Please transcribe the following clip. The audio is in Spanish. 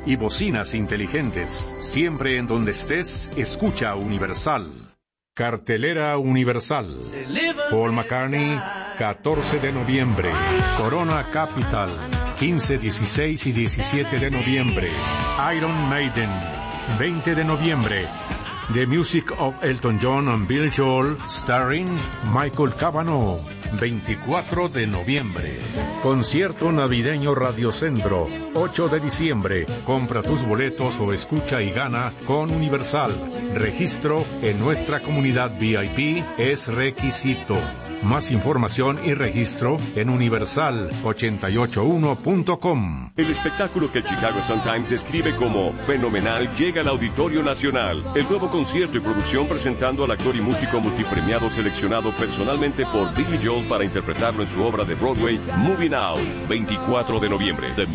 y bocinas inteligentes. Siempre en donde estés, escucha Universal. Cartelera Universal. Paul McCartney, 14 de noviembre. Corona Capital, 15, 16 y 17 de noviembre. Iron Maiden, 20 de noviembre. The Music of Elton John and Billy Joel, starring Michael Cavanaugh, 24 de noviembre. Concierto navideño Radio Centro, 8 de diciembre. Compra tus boletos o escucha y gana con Universal. Registro en nuestra comunidad VIP es requisito. Más información y registro en universal881.com. El espectáculo que el Chicago Sun-Times describe como fenomenal llega al Auditorio Nacional. El nuevo concierto y producción presentando al actor y músico multipremiado seleccionado personalmente por Billy Joel para interpretarlo en su obra de Broadway, Moving Out, 24 de noviembre. The